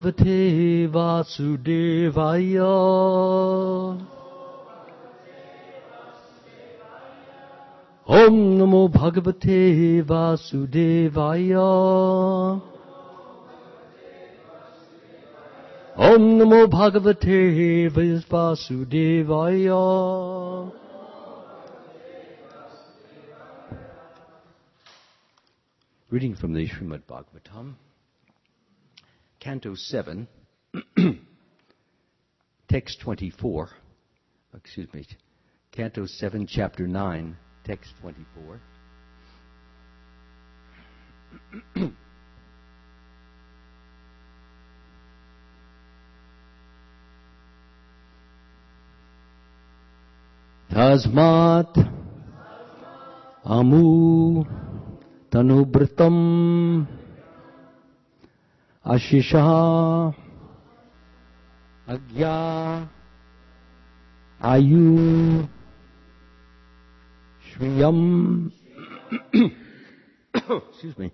Bhagavate Vasudevaya. Om Namo Bhagavate Vasudevaya. Om Namo Bhagavate Vasudevaya. Reading from the Srimad Bhagavatam, Canto 7, Text 24, Canto 7, Chapter 9, Text 24. Tasmat Amu Tanubratam Ashisha Agya Ayu Shriyam. Excuse me.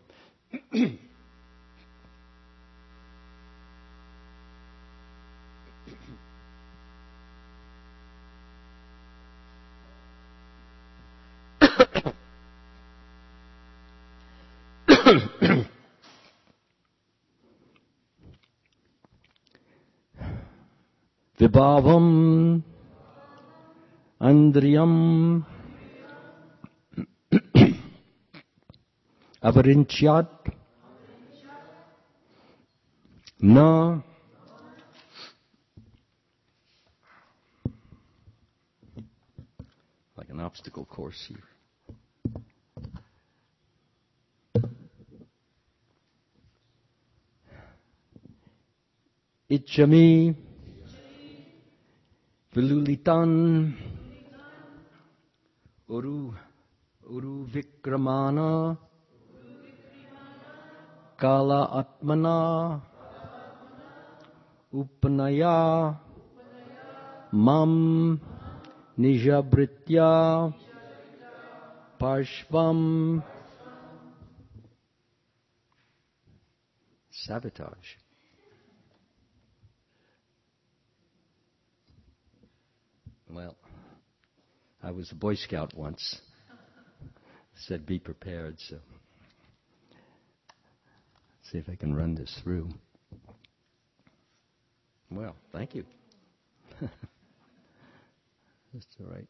Vibhavam Andriyam Avarinchyat Na like an obstacle course here. Ichami Vilulitan Uru Vikramana Kala Atmana Upanaya Mam Nijabritya Parshvam. Sabotage. Well, I was a Boy Scout once. Said be prepared, so see if I can run this through. Well, thank you. That's all right.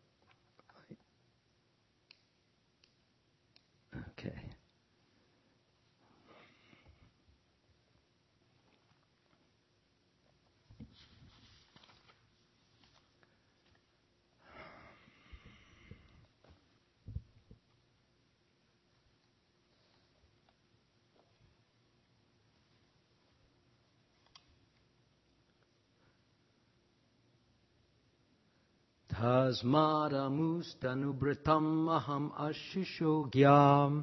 Okay. Tasmadamustanubratam aham ashishogyam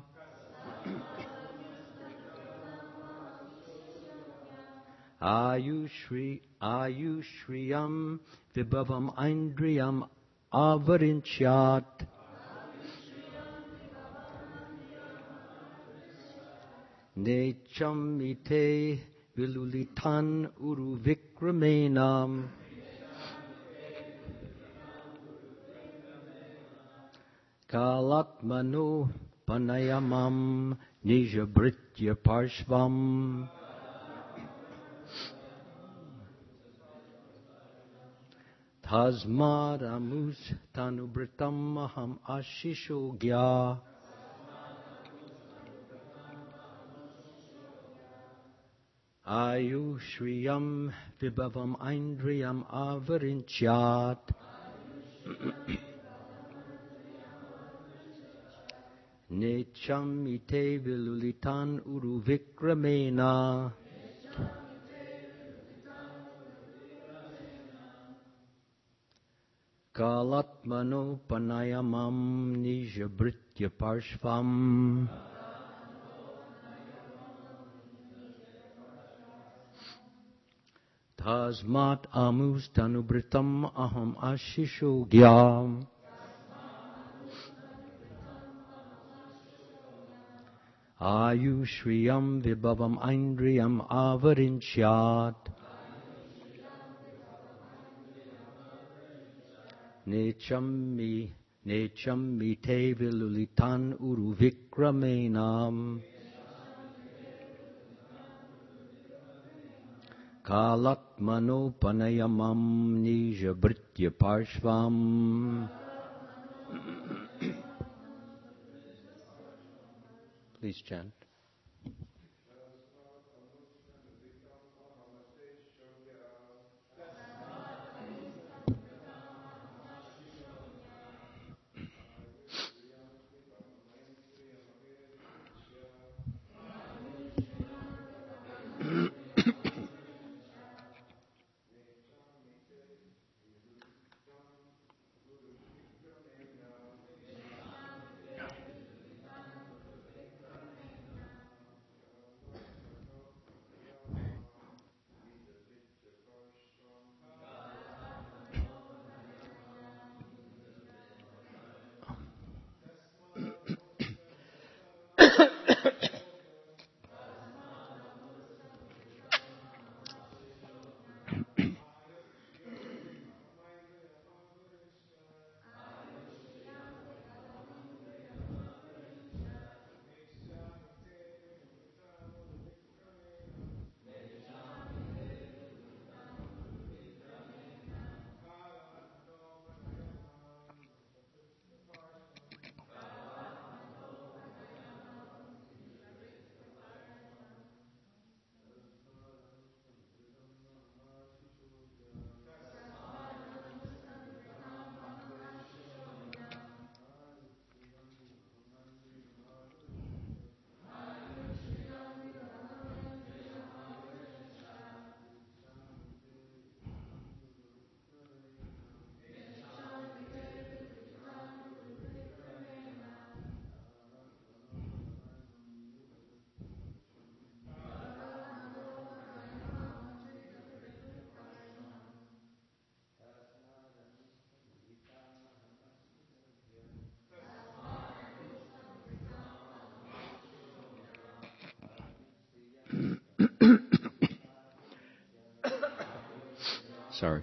ayushriyam vibhavam indriyam avarinchyat necham ite vilulitan uru vikramenam Kalatmanu Panayamam Nijabritya Parshvam. Tasmad Amus Tanubritam Aham Ashishogya. Ayushriyam Vibhavam Indriyam Avarinchyat. Necham ite vilulitan uru vikramena. Kalatmano panayamam nijabritya parshvam. Tasmat amus tanubritam aham ashishogyam. Ayushriyam vibhavam aindriyam avarinchyat. Necham mite vilulitan uruvikramenam. Kalatmanopanayamam nijabritya parshvam. Please chant. Sorry.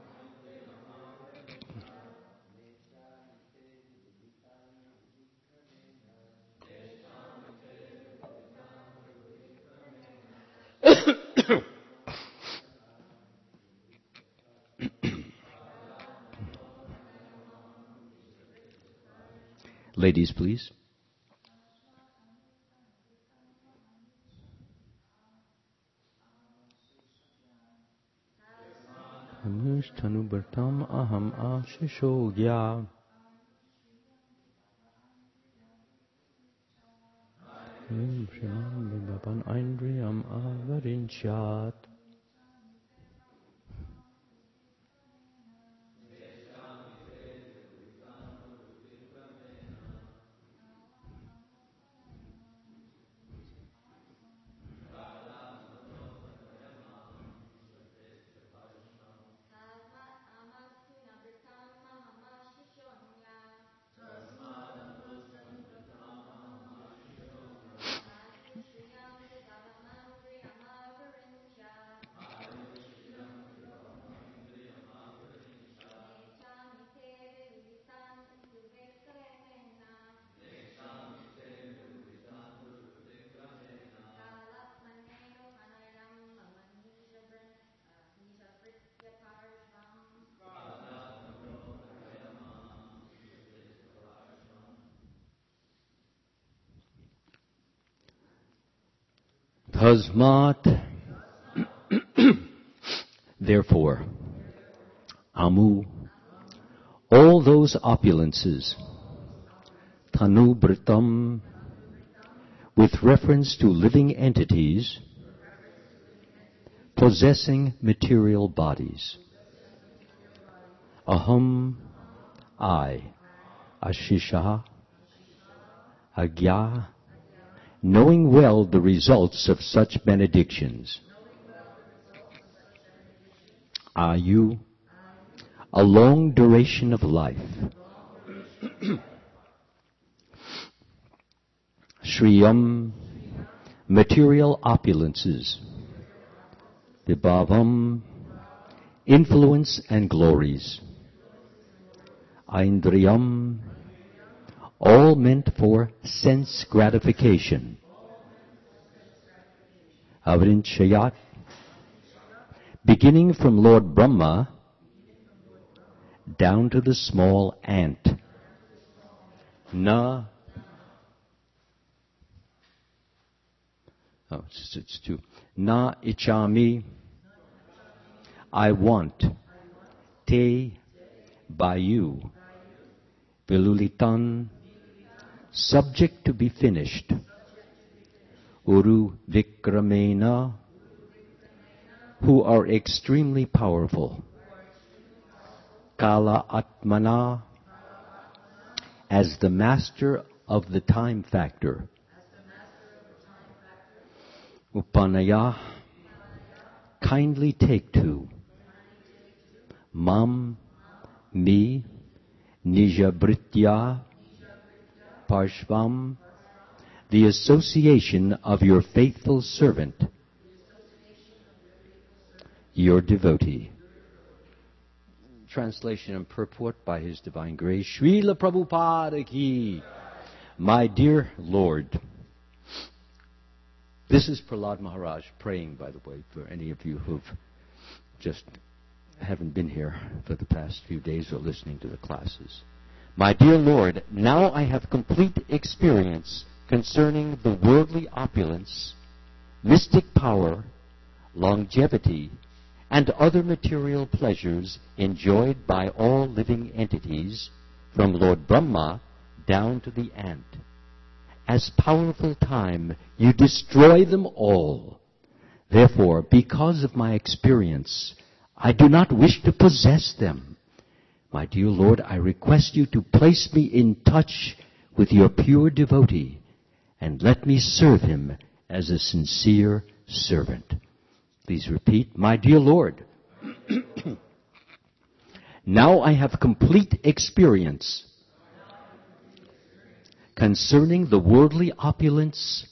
Ladies, please. Anushtanubartam aham ashishogya. Shrimam vibhavan aindriyam avarinchyat. Tasmat, therefore, Amu, all those opulences, Tanubritam, with reference to living entities possessing material bodies. Aham, I, Ashisha, Agya, knowing well the results of such benedictions. Ayu, a long duration of life. Shriyam, material opulences, vibhavam, influence and glories, aindriyam, all meant for sense gratification, avrinchayat, beginning from Lord Brahma down to the small ant, na, it's two, na ichami, I want, te, by you, vilulitan, subject to be finished, uru vikramena, who are extremely powerful, kala atmana, as the master of the time factor, upanaya, kindly take to, mam, me, nijabritya, parshvam, the association of your faithful servant, your devotee. Translation and purport by His Divine Grace, Srila Prabhupada Ki. My dear Lord, this is Prahlad Maharaj praying, by the way, for any of you who've just haven't been here for the past few days or listening to the classes. My dear Lord, now I have complete experience concerning the worldly opulence, mystic power, longevity, and other material pleasures enjoyed by all living entities, from Lord Brahma down to the ant. As powerful time, you destroy them all. Therefore, because of my experience, I do not wish to possess them. My dear Lord, I request you to place me in touch with your pure devotee, and let me serve him as a sincere servant. Please repeat, my dear Lord, now I have complete experience concerning the worldly opulence,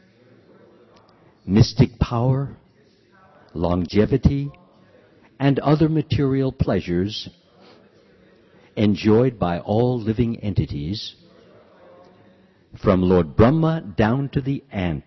mystic power, longevity, and other material pleasures enjoyed by all living entities, from Lord Brahma down to the ant.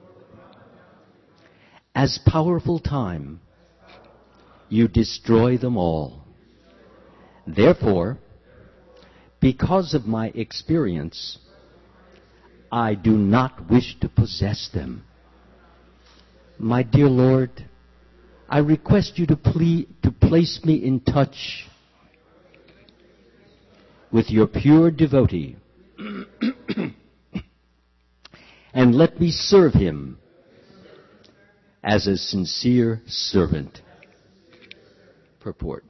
As powerful time, you destroy them all. Therefore, because of my experience, I do not wish to possess them. My dear Lord, I request you to place me in touch with your pure devotee and let me serve him as a sincere servant. Purport.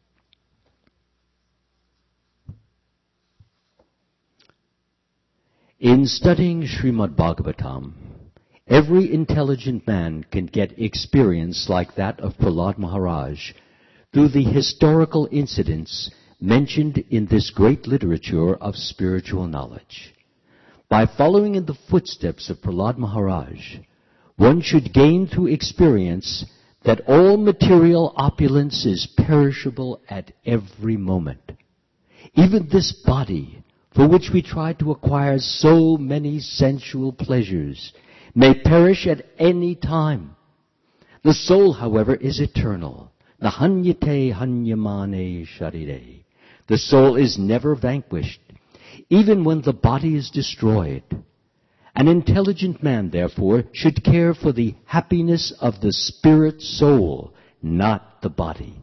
In studying Srimad Bhagavatam, every intelligent man can get experience like that of Prahlad Maharaj through the historical incidents mentioned in this great literature of spiritual knowledge. By following in the footsteps of Prahlad Maharaj, one should gain through experience that all material opulence is perishable at every moment. Even this body, for which we try to acquire so many sensual pleasures, may perish at any time. The soul, however, is eternal. Nahanyate hanyamane sharire. The soul is never vanquished, even when the body is destroyed. An intelligent man, therefore, should care for the happiness of the spirit soul, not the body.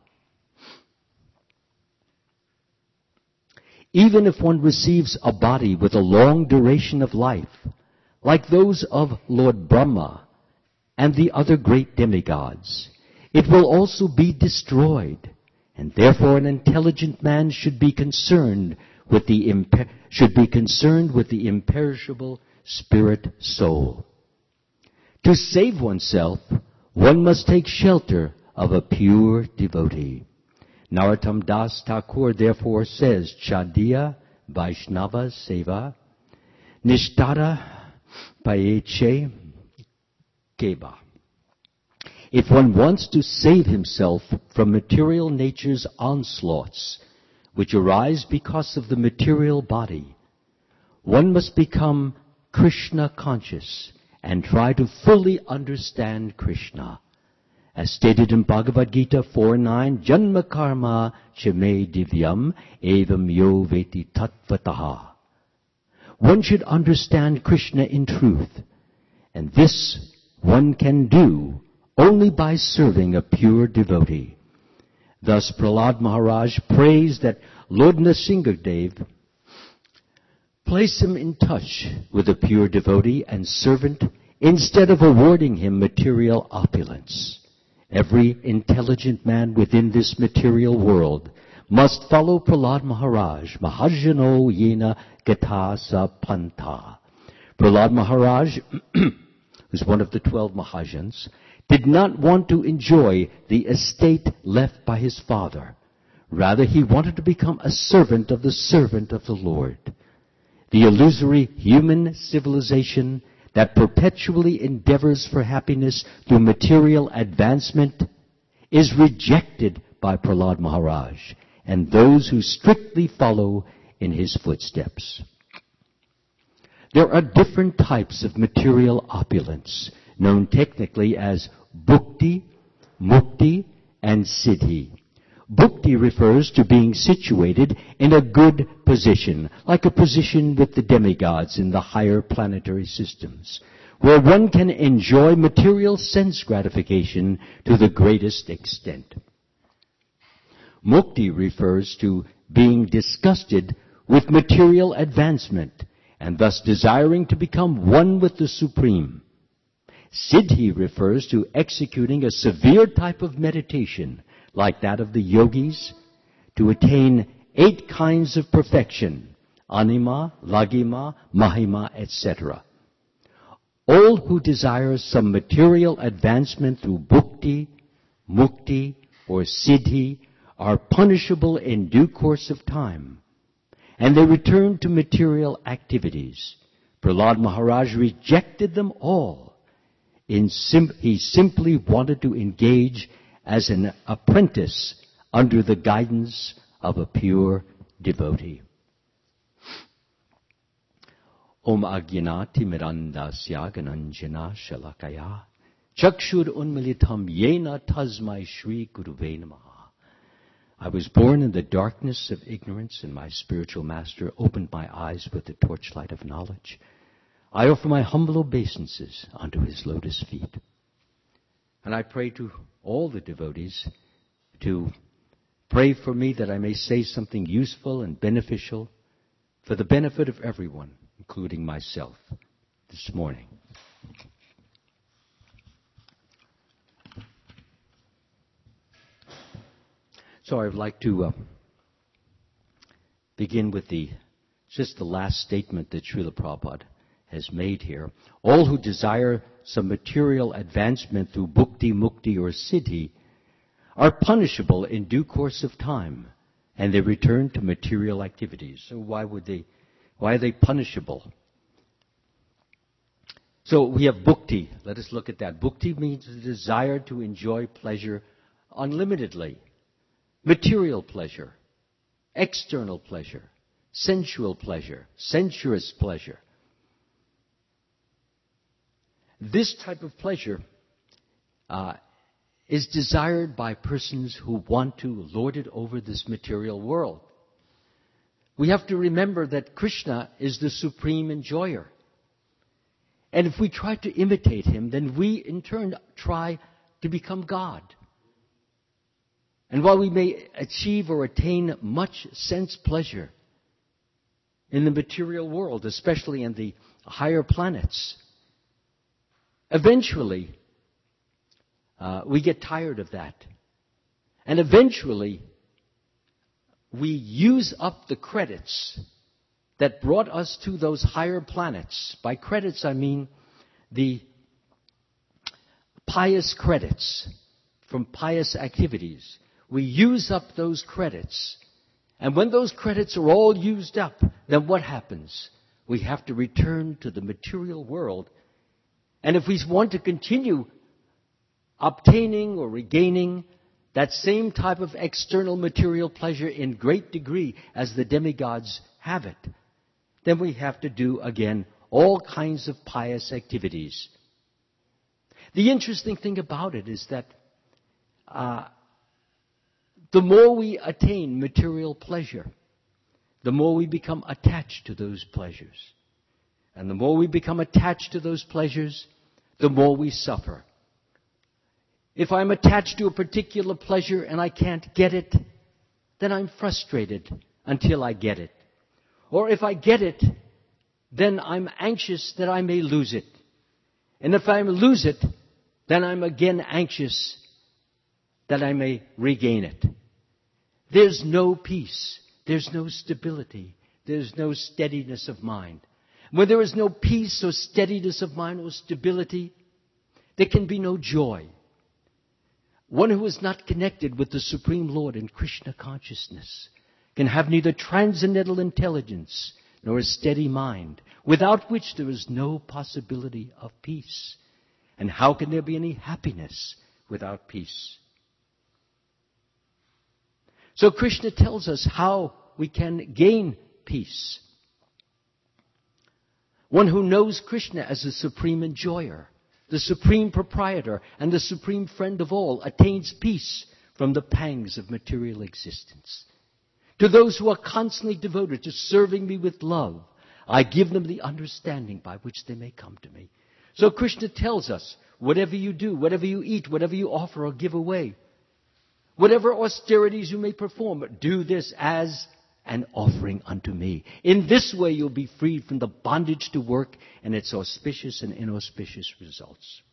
Even if one receives a body with a long duration of life, like those of Lord Brahma and the other great demigods, it will also be destroyed, and therefore an intelligent man should be concerned with the imperishable spirit soul. To save oneself, one must take shelter of a pure devotee. Narottam Das Thakur therefore says, Chadiya Vaishnava Seva Nishtara Payeche Keba. If one wants to save himself from material nature's onslaughts, which arise because of the material body, one must become Krishna conscious and try to fully understand Krishna. As stated in Bhagavad Gita 4:9, Janma karma chame divyam evam yo veti tattvataha. One should understand Krishna in truth, and this one can do only by serving a pure devotee. Thus Prahlad Maharaj prays that Lord Nrsimhadev place him in touch with a pure devotee and servant instead of awarding him material opulence. Every intelligent man within this material world must follow Prahlad Maharaj, Mahajano Yena Gata Sa Pantha. Prahlad Maharaj, who's one of the 12 Mahajans, did not want to enjoy the estate left by his father. Rather, he wanted to become a servant of the Lord. The illusory human civilization that perpetually endeavors for happiness through material advancement is rejected by Prahlad Maharaj and those who strictly follow in his footsteps. There are different types of material opulence, known technically as bhukti, mukti, and siddhi. Bhukti refers to being situated in a good position, like a position with the demigods in the higher planetary systems, where one can enjoy material sense gratification to the greatest extent. Mukti refers to being disgusted with material advancement and thus desiring to become one with the Supreme. Siddhi refers to executing a severe type of meditation, like that of the yogis, to attain 8 kinds of perfection, anima, lagima, mahima, etc. All who desire some material advancement through bhukti, mukti, or siddhi are punishable in due course of time, and they return to material activities. Prahlad Maharaj rejected them all. He simply wanted to engage as an apprentice under the guidance of a pure devotee. Om Ajnati Mirandasya Gananjana Shalakaya Chakshur Unmilitam Yena Tasmai Shri Guruve Namaha. I was born in the darkness of ignorance, and my spiritual master opened my eyes with the torchlight of knowledge. I offer my humble obeisances unto his lotus feet. And I pray to all the devotees to pray for me that I may say something useful and beneficial for the benefit of everyone, including myself, this morning. So I would like to begin with just the last statement that Srila Prabhupada has made here. All who desire some material advancement through bhukti, mukti, or siddhi are punishable in due course of time, and they return to material activities. So why are they punishable? So we have bhukti. Let us look at that. Bhukti means the desire to enjoy pleasure unlimitedly. Material pleasure, external pleasure, sensual pleasure, sensuous pleasure. This type of pleasure is desired by persons who want to lord it over this material world. We have to remember that Krishna is the supreme enjoyer. And if we try to imitate him, then we in turn try to become God. And while we may achieve or attain much sense pleasure in the material world, especially in the higher planets, eventually we get tired of that. And eventually we use up the credits that brought us to those higher planets. By credits, I mean the pious credits from pious activities. We use up those credits. And when those credits are all used up, then what happens? We have to return to the material world And if we want to continue obtaining or regaining that same type of external material pleasure in great degree as the demigods have it, then we have to do, again, all kinds of pious activities. The interesting thing about it is that the more we attain material pleasure, the more we become attached to those pleasures. And the more we become attached to those pleasures, the more we suffer. If I'm attached to a particular pleasure and I can't get it, then I'm frustrated until I get it. Or if I get it, then I'm anxious that I may lose it. And if I lose it, then I'm again anxious that I may regain it. There's no peace. There's no stability. There's no steadiness of mind. When there is no peace or steadiness of mind or stability, there can be no joy. One who is not connected with the Supreme Lord in Krishna consciousness can have neither transcendental intelligence nor a steady mind, without which there is no possibility of peace. And how can there be any happiness without peace? So Krishna tells us how we can gain peace. One who knows Krishna as the supreme enjoyer, the supreme proprietor, and the supreme friend of all, attains peace from the pangs of material existence. To those who are constantly devoted to serving me with love, I give them the understanding by which they may come to me. So Krishna tells us, whatever you do, whatever you eat, whatever you offer or give away, whatever austerities you may perform, do this as an offering unto me. In this way you'll be freed from the bondage to work and its auspicious and inauspicious results.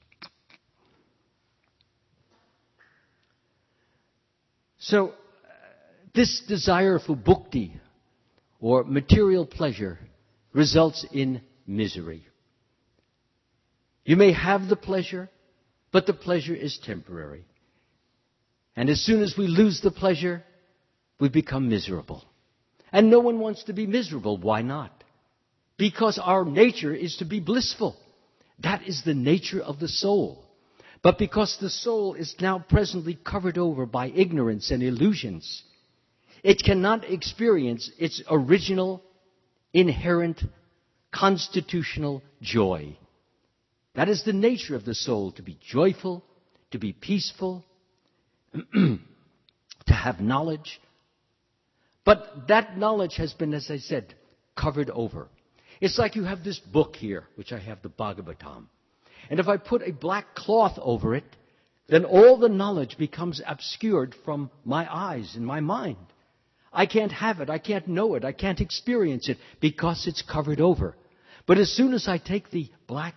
So, this desire for bhukti, or material pleasure, results in misery. You may have the pleasure, but the pleasure is temporary. And as soon as we lose the pleasure, we become miserable. And no one wants to be miserable. Why not? Because our nature is to be blissful. That is the nature of the soul. But because the soul is now presently covered over by ignorance and illusions, it cannot experience its original, inherent, constitutional joy. That is the nature of the soul, to be joyful, to be peaceful, to have knowledge. But that knowledge has been, as I said, covered over. It's like you have this book here, which I have, the Bhagavatam. And if I put a black cloth over it, then all the knowledge becomes obscured from my eyes and my mind. I can't have it, I can't know it, I can't experience it because it's covered over. But as soon as I take the black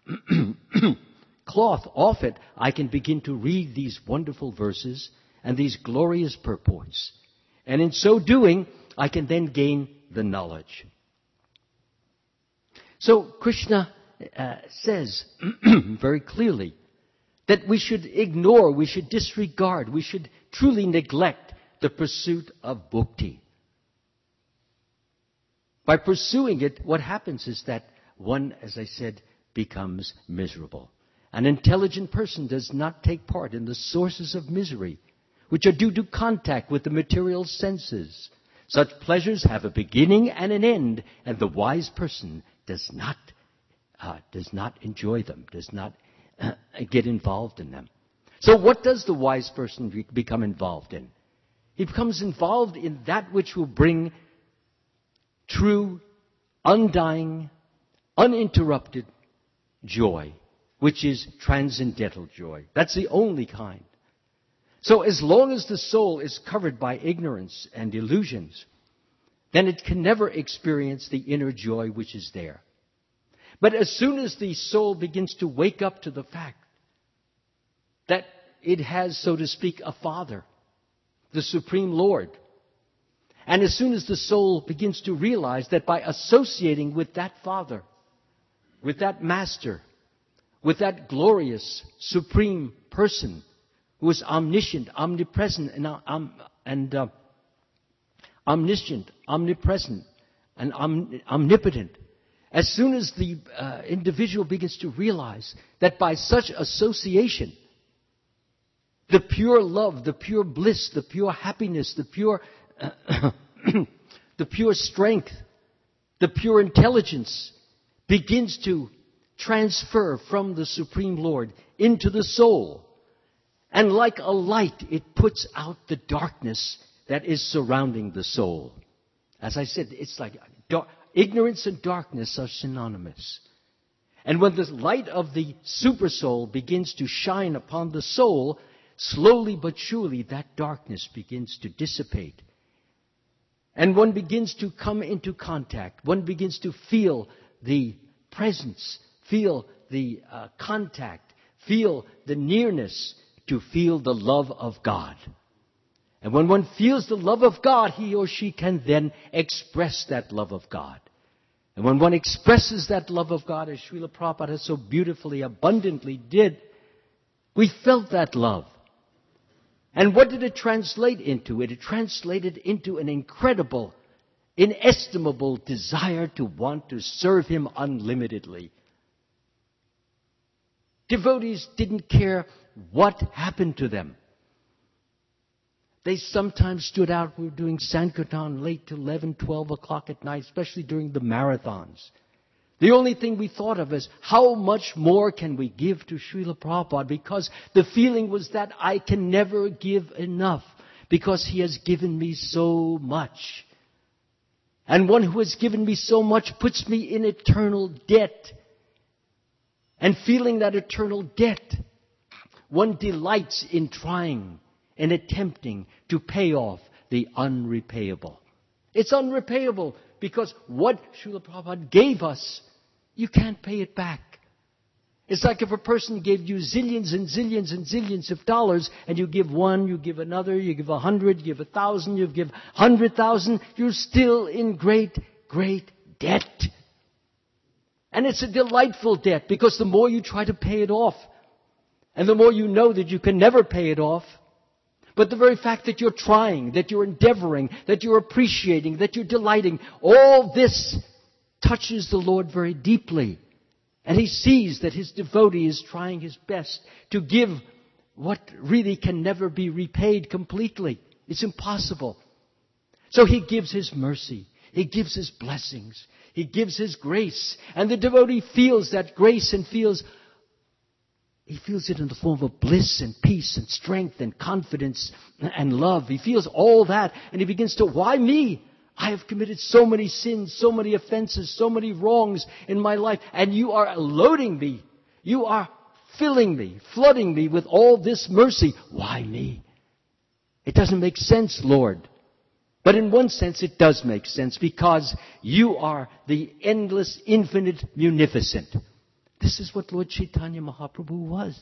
cloth off it, I can begin to read these wonderful verses and these glorious purports. And in so doing, I can then gain the knowledge. So Krishna says very clearly that we should ignore, we should disregard, we should truly neglect the pursuit of bhukti. By pursuing it, what happens is that one, as I said, becomes miserable. An intelligent person does not take part in the sources of misery, which are due to contact with the material senses. Such pleasures have a beginning and an end, and the wise person does not enjoy them, does not get involved in them. So what does the wise person become involved in? He becomes involved in that which will bring true, undying, uninterrupted joy, which is transcendental joy. That's the only kind. So as long as the soul is covered by ignorance and illusions, then it can never experience the inner joy which is there. But as soon as the soul begins to wake up to the fact that it has, so to speak, a father, the Supreme Lord, and as soon as the soul begins to realize that by associating with that Father, with that Master, with that glorious, supreme person who is omniscient, omnipresent, and omniscient, omnipresent, and omnipotent, as soon as the individual begins to realize that by such association, the pure love, the pure bliss, the pure happiness, the pure, the pure strength, the pure intelligence begins to transfer from the Supreme Lord into the soul. And like a light, it puts out the darkness that is surrounding the soul. As I said, it's like ignorance and darkness are synonymous. And when the light of the supersoul begins to shine upon the soul, slowly but surely that darkness begins to dissipate. And one begins to come into contact. One begins to feel the presence, feel the contact, feel the nearness, to feel the love of God. And when one feels the love of God, he or she can then express that love of God. And when one expresses that love of God, as Srila Prabhupada so beautifully, abundantly did, we felt that love. And what did it translate into? It translated into an incredible, inestimable desire to want to serve Him unlimitedly. Devotees didn't care what happened to them. They sometimes stood out. We were doing Sankirtan late to 11, 12 o'clock at night, especially during the marathons. The only thing we thought of is, how much more can we give to Srila Prabhupada? Because the feeling was that I can never give enough, because he has given me so much. And one who has given me so much puts me in eternal debt. And feeling that eternal debt, one delights in trying and attempting to pay off the unrepayable. It's unrepayable because what Srila Prabhupada gave us, you can't pay it back. It's like if a person gave you zillions and zillions and zillions of dollars, and you give one, you give another, you give 100, you give 1,000, you give 100,000, you're still in great, great debt. And it's a delightful debt, because the more you try to pay it off, and the more you know that you can never pay it off, but the very fact that you're trying, that you're endeavoring, that you're appreciating, that you're delighting, all this touches the Lord very deeply. And He sees that His devotee is trying his best to give what really can never be repaid completely. It's impossible. So He gives His mercy. He gives His blessings. He gives His grace. And the devotee feels that grace and he feels it in the form of bliss and peace and strength and confidence and love. He feels all that, and he begins to, why me? I have committed so many sins, so many offenses, so many wrongs in my life, and you are loading me. You are filling me, flooding me with all this mercy. Why me? It doesn't make sense, Lord. But in one sense it does make sense, because you are the endless, infinite, munificent. This is what Lord Chaitanya Mahaprabhu was.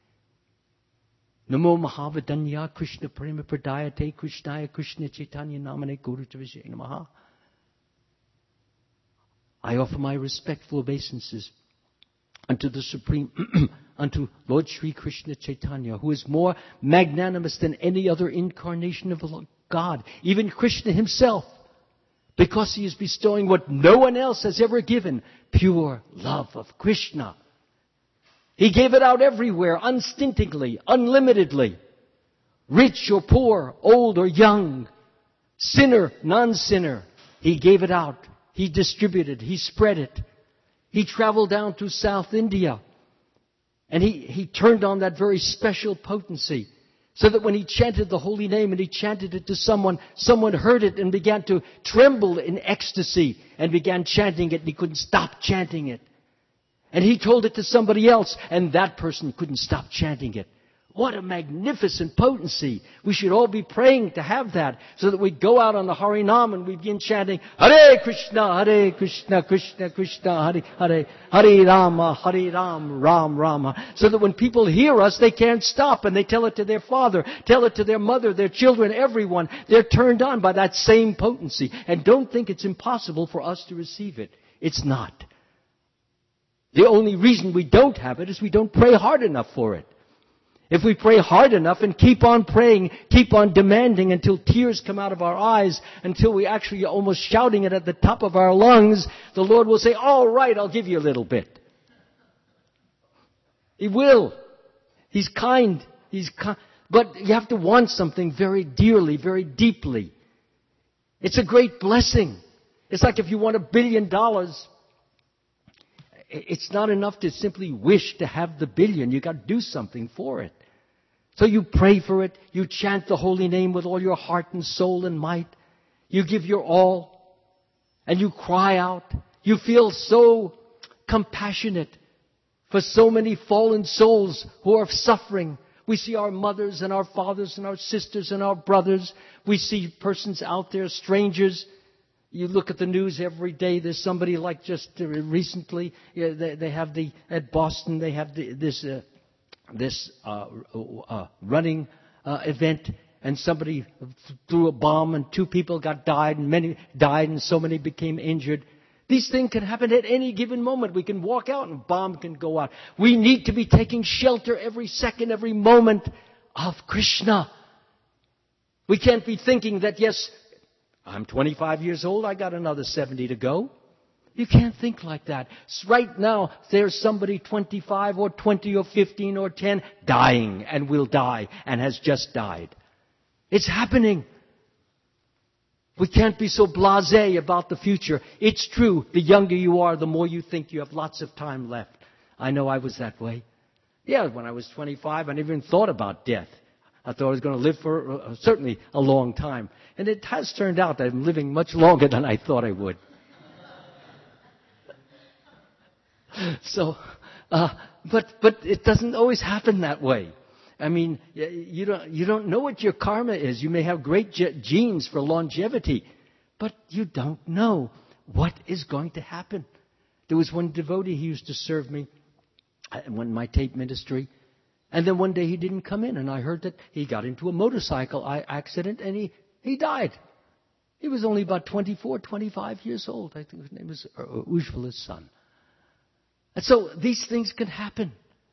Namo Mahavadanya Krishna Prema Pradayate Krishnaya Krishna Chaitanya Namane Guru Tavijay Namaha. I offer my respectful obeisances unto the Supreme, unto Lord Sri Krishna Chaitanya, who is more magnanimous than any other incarnation of God, even Krishna himself, because he is bestowing what no one else has ever given, pure love of Krishna. He gave it out everywhere, unstintingly, unlimitedly. Rich or poor, old or young, sinner, non-sinner. He gave it out. He distributed. He spread it. He traveled down to South India. And he turned on that very special potency, so that when he chanted the holy name and he chanted it to someone, someone heard it and began to tremble in ecstasy and began chanting it, and he couldn't stop chanting it. And he told it to somebody else, and that person couldn't stop chanting it. What a magnificent potency. We should all be praying to have that, so that we go out on the Harinam and we begin chanting, Hare Krishna, Krishna Krishna, Hare Hare, Hare Ram, Ram Rama. So that when people hear us, they can't stop, and they tell it to their father, tell it to their mother, their children, everyone. They're turned on by that same potency. And don't think it's impossible for us to receive it. It's not. The only reason we don't have it is we don't pray hard enough for it. If we pray hard enough and keep on praying, keep on demanding until tears come out of our eyes, until we actually are almost shouting it at the top of our lungs, the Lord will say, all right, I'll give you a little bit. He will. He's kind. But you have to want something very dearly, very deeply. It's a great blessing. It's like if you want $1 billion, it's not enough to simply wish to have the billion. You got to do something for it. So you pray for it. You chant the holy name with all your heart and soul and might. You give your all. And you cry out. You feel so compassionate for so many fallen souls who are suffering. We see our mothers and our fathers and our sisters and our brothers. We see persons out there, strangers. You look at the news every day. There's somebody like just recently. They have at Boston. They have this running event, and somebody threw a bomb, and 2 people died, and many died, and so many became injured. These things can happen at any given moment. We can walk out and a bomb can go out. We need to be taking shelter every second, every moment of Krishna. We can't be thinking that, yes, I'm 25 years old, I got another 70 to go. You can't think like that. Right now, there's somebody 25 or 20 or 15 or 10 dying and will die and has just died. It's happening. We can't be so blasé about the future. It's true. The younger you are, the more you think you have lots of time left. I know I was that way. Yeah, when I was 25, I never even thought about death. I thought I was going to live for certainly a long time. And it has turned out that I'm living much longer than I thought I would. So, but it doesn't always happen that way. I mean, you don't know what your karma is. You may have great genes for longevity, but you don't know what is going to happen. There was one devotee, he used to serve me in my tape ministry, and then one day he didn't come in, and I heard that he got into a motorcycle accident, and he died. He was only about 24, 25 years old. I think his name was Ujjwala's son. And so these things can happen.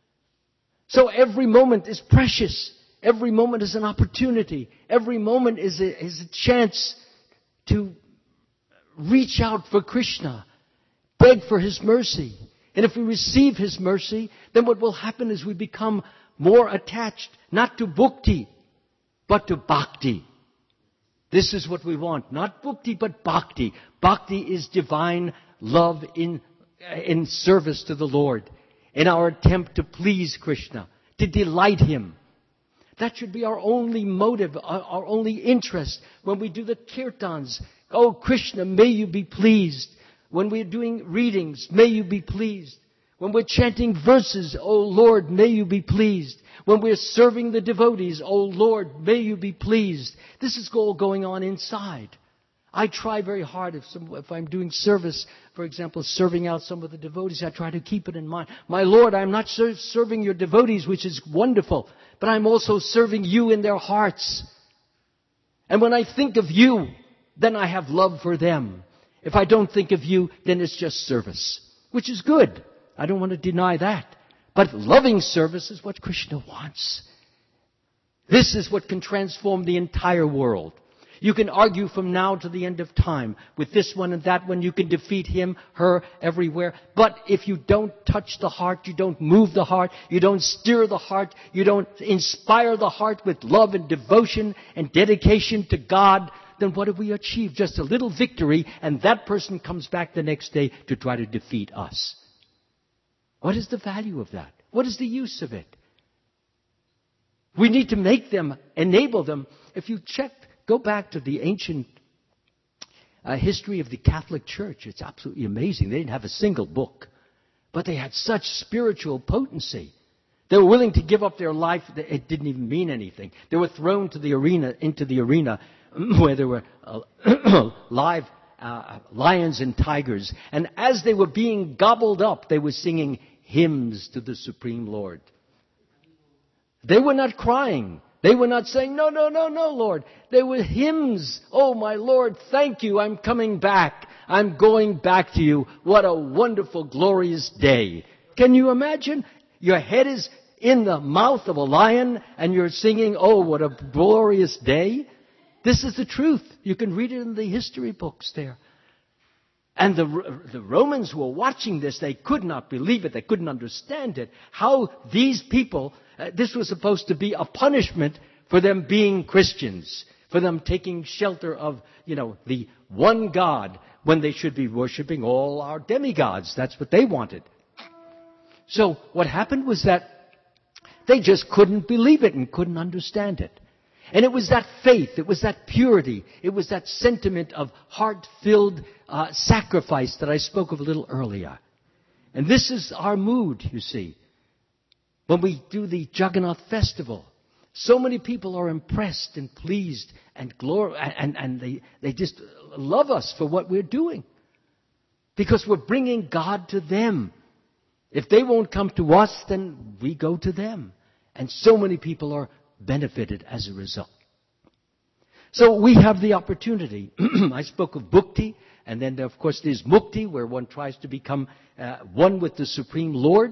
So every moment is precious. Every moment is an opportunity. Every moment is a chance to reach out for Krishna, beg for His mercy. And if we receive His mercy, then what will happen is we become more attached, not to bhakti, but to bhakti. This is what we want. Not bhakti, but bhakti. Bhakti is divine love in service to the Lord. In our attempt to please Krishna, to delight Him. That should be our only motive, our only interest when we do the kirtans. Oh Krishna, may you be pleased. When we're doing readings, may you be pleased. When we're chanting verses, oh Lord, may you be pleased. When we're serving the devotees, oh Lord, may you be pleased. This is all going on inside. I try very hard if I'm doing service, for example, serving out some of the devotees, I try to keep it in mind. My Lord, I'm not serving your devotees, which is wonderful, but I'm also serving you in their hearts. And when I think of you, then I have love for them. If I don't think of you, then it's just service, which is good. I don't want to deny that. But loving service is what Krishna wants. This is what can transform the entire world. You can argue from now to the end of time with this one and that one. You can defeat him, her, everywhere. But if you don't touch the heart, you don't move the heart, you don't stir the heart, you don't inspire the heart with love and devotion and dedication to God, then what have we achieved? Just a little victory, and that person comes back the next day to try to defeat us. What is the value of that? What is the use of it? We need to enable them. If you go back to the ancient history of the Catholic Church. It's absolutely amazing. They didn't have a single book, but they had such spiritual potency. They were willing to give up their life. It didn't even mean anything. They were thrown into the arena where there were live lions and tigers. And as they were being gobbled up, they were singing hymns to the Supreme Lord. They were not crying. They were not saying, no, Lord. They were hymns. Oh, my Lord, thank you. I'm coming back. I'm going back to you. What a wonderful, glorious day. Can you imagine? Your head is in the mouth of a lion and you're singing, oh, what a glorious day. This is the truth. You can read it in the history books there. And the Romans who were watching this, they could not believe it. They couldn't understand it. How these people, this was supposed to be a punishment for them being Christians, for them taking shelter of, the one God when they should be worshiping all our demigods. That's what they wanted. So what happened was that they just couldn't believe it and couldn't understand it. And it was that faith, it was that purity, it was that sentiment of heart-filled sacrifice that I spoke of a little earlier. And this is our mood, you see. When we do the Jagannath festival, so many people are impressed and pleased and they just love us for what we're doing. Because we're bringing God to them. If they won't come to us, then we go to them. And so many people are benefited as a result. So we have the opportunity. I spoke of bhukti, and then of course there's mukti, where one tries to become one with the Supreme Lord.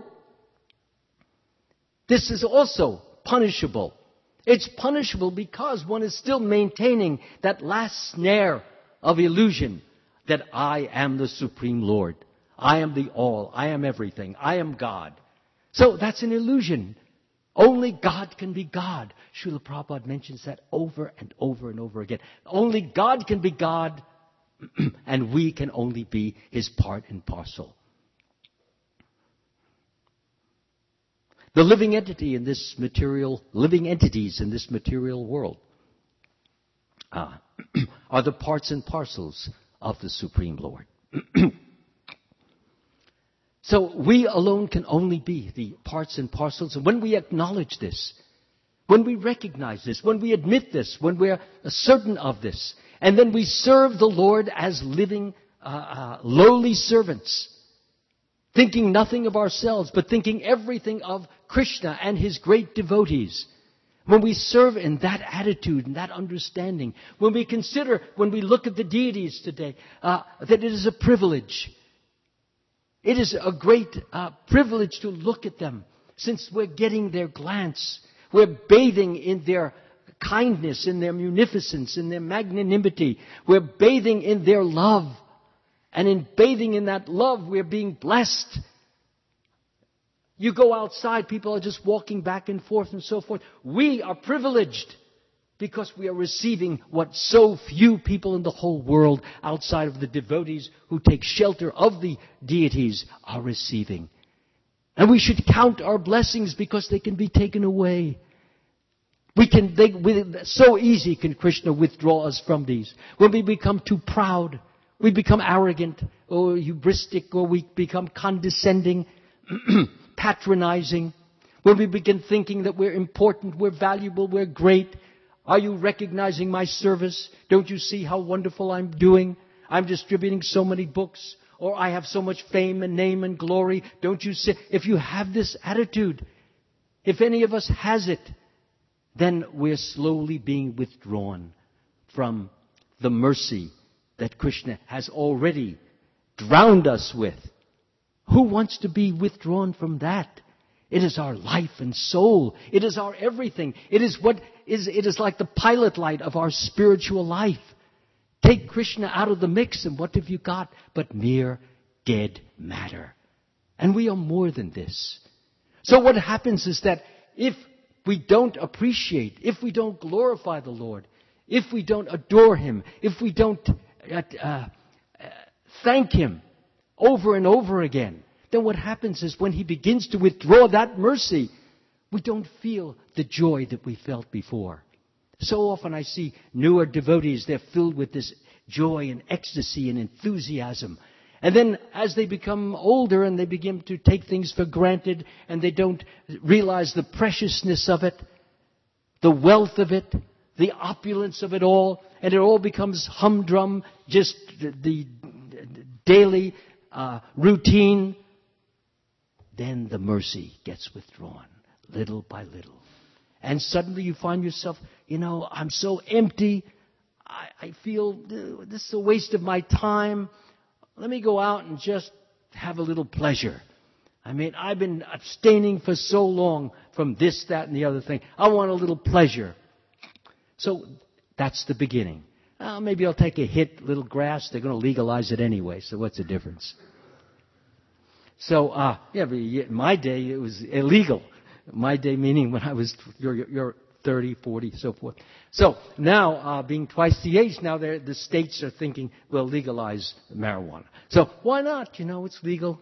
This is also punishable. It's punishable because one is still maintaining that last snare of illusion that I am the Supreme Lord. I am the all. I am everything. I am God. So that's an illusion. Only God can be God. Srila Prabhupada mentions that over and over and over again. Only God can be God, and we can only be His part and parcel. The living entities in this material world are the parts and parcels of the Supreme Lord. So we alone can only be the parts and parcels. And when we acknowledge this, when we recognize this, when we admit this, when we're certain of this, and then we serve the Lord as living, lowly servants, thinking nothing of ourselves, but thinking everything of Krishna and His great devotees. When we serve in that attitude and that understanding, when we look at the deities today, that it is a privilege. It is a great privilege to look at them, since we're getting their glance. We're bathing in their kindness, in their munificence, in their magnanimity. We're bathing in their love. And in bathing in that love, we're being blessed. You go outside, people are just walking back and forth and so forth. We are privileged because we are receiving what so few people in the whole world outside of the devotees who take shelter of the deities are receiving. And we should count our blessings because they can be taken away. So easy can Krishna withdraw us from these. When we become too proud, we become arrogant or hubristic, or we become condescending, patronizing. When we begin thinking that we're important, we're valuable, we're great. Are you recognizing my service? Don't you see how wonderful I'm doing? I'm distributing so many books. Or I have so much fame and name and glory. Don't you see? If you have this attitude, if any of us has it, then we're slowly being withdrawn from the mercy that Krishna has already drowned us with. Who wants to be withdrawn from that? It is our life and soul. It is our everything. It is like the pilot light of our spiritual life. Take Krishna out of the mix and what have you got but mere dead matter? And we are more than this. So what happens is that if we don't appreciate, if we don't glorify the Lord, if we don't adore Him, if we don't thank Him over and over again, then what happens is when He begins to withdraw that mercy, we don't feel the joy that we felt before. So often I see newer devotees, they're filled with this joy and ecstasy and enthusiasm. And then as they become older and they begin to take things for granted and they don't realize the preciousness of it, the wealth of it, the opulence of it all, and it all becomes humdrum, just the daily routine, then the mercy gets withdrawn little by little. And suddenly you find yourself, I'm so empty. I feel this is a waste of my time. Let me go out and just have a little pleasure. I mean, I've been abstaining for so long from this, that, and the other thing. I want a little pleasure. So that's the beginning. Maybe I'll take a hit, little grass. They're going to legalize it anyway, so what's the difference? So, but in my day, it was illegal. My day meaning when I was, you're 30, 40, so forth. So now, being twice the age, now the states are thinking, we'll legalize marijuana. So why not? It's legal.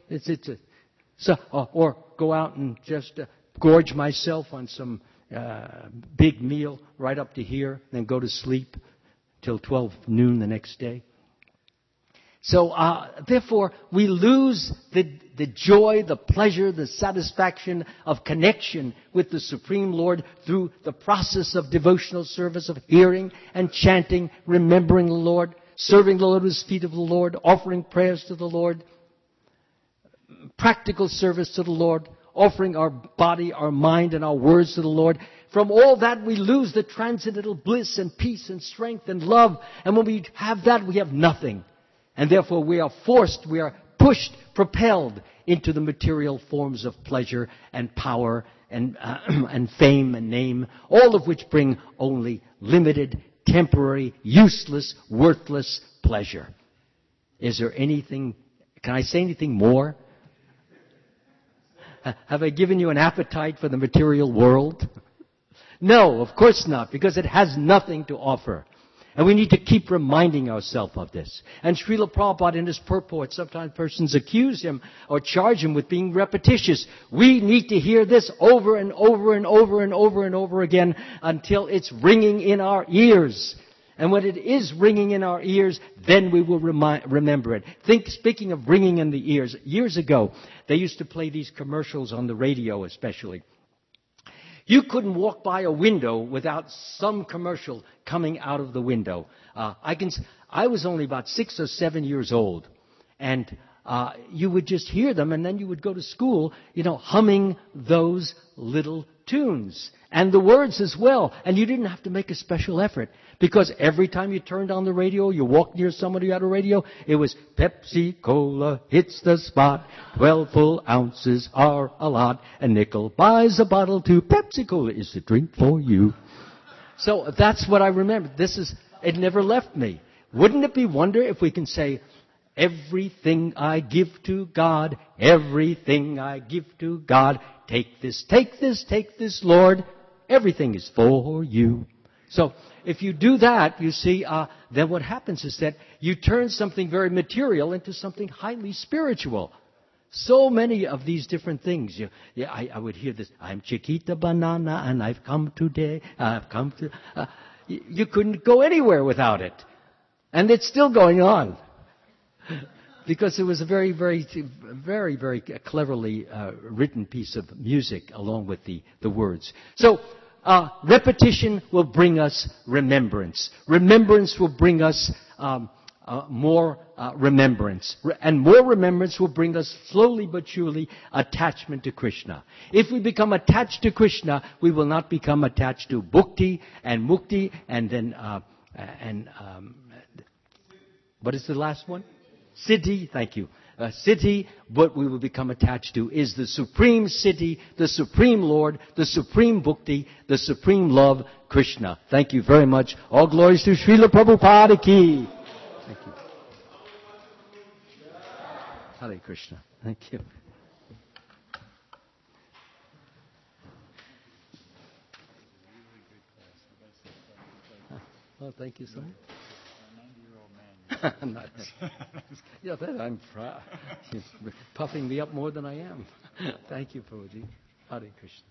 Or go out and just gorge myself on some big meal right up to here, then go to sleep till 12 noon the next day. So, therefore, we lose the joy, the pleasure, the satisfaction of connection with the Supreme Lord through the process of devotional service, of hearing and chanting, remembering the Lord, serving the Lord with the feet of the Lord, offering prayers to the Lord, practical service to the Lord, offering our body, our mind, and our words to the Lord. From all that, we lose the transcendental bliss and peace and strength and love. And when we have that, we have nothing. And therefore, we are pushed, propelled into the material forms of pleasure and power and fame and name, all of which bring only limited, temporary, useless, worthless pleasure. Is there anything, can I say anything more? Have I given you an appetite for the material world? No, of course not, because it has nothing to offer. And we need to keep reminding ourselves of this. And Srila Prabhupada in his purport, sometimes persons accuse him or charge him with being repetitious. We need to hear this over and over and over and over and over again until it's ringing in our ears. And when it is ringing in our ears, then we will remember it. Speaking of ringing in the ears, years ago, they used to play these commercials on the radio especially. You couldn't walk by a window without some commercial coming out of the window. I was only about 6 or 7 years old, and you would just hear them, and then you would go to school, humming those little tunes. And the words as well. And you didn't have to make a special effort. Because every time you turned on the radio, you walked near somebody who had a radio, it was Pepsi Cola hits the spot. 12 full ounces are a lot. A nickel buys a bottle too. Pepsi Cola is the drink for you. So that's what I remember. It never left me. Wouldn't it be wonder if we can say, everything I give to God, everything I give to God, take this, Lord, everything is for you. So, if you do that, you see, then what happens is that you turn something very material into something highly spiritual. So many of these different things. I would hear this, I'm Chiquita Banana and I've come today, you couldn't go anywhere without it. And it's still going on. Because it was a very, very, very, very cleverly written piece of music along with the words. So, repetition will bring us remembrance. Remembrance will bring us more remembrance. And more remembrance will bring us slowly but surely attachment to Krishna. If we become attached to Krishna, we will not become attached to bhukti and mukti and then, what is the last one? Siddhi, thank you. Siddhi, what we will become attached to is the supreme Siddhi, the supreme Lord, the supreme bhukti, the supreme love, Krishna. Thank you very much. All glories to Srila Prabhupada ki. Thank you. Hare Krishna. Thank you. Oh, thank you so much. Nuts. Yeah, that I'm proud. You're puffing me up more than I am. Thank you, Prabhuji. Hare Krishna.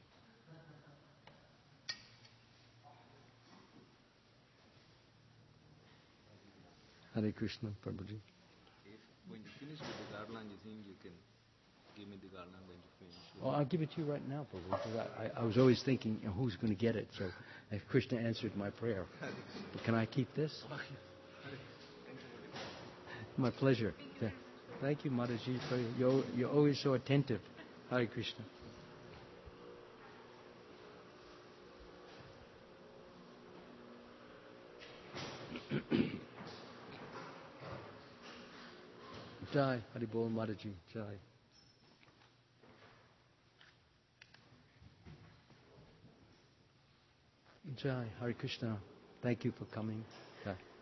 Hare Krishna, Prabhuji. When you finish with the garland, you think you can give me the garland when you finish? Oh, I'll give it to you right now, Prabhuji. I was always thinking, who's going to get it? So if Krishna answered my prayer. But can I keep this? My pleasure. Thank you, Mataji. You're always so attentive. Hare Krishna. Jai. Hari Bol, Mataji. Jai. Jai, Hare Krishna. Thank you for coming. Jai.